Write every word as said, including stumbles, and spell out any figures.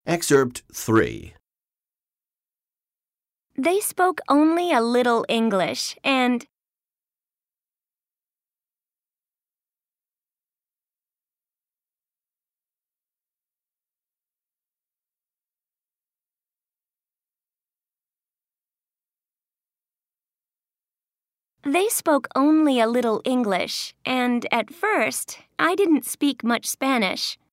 Excerpt three. They spoke only a little English, and They spoke only a little English, and at first, I didn't speak much Spanish.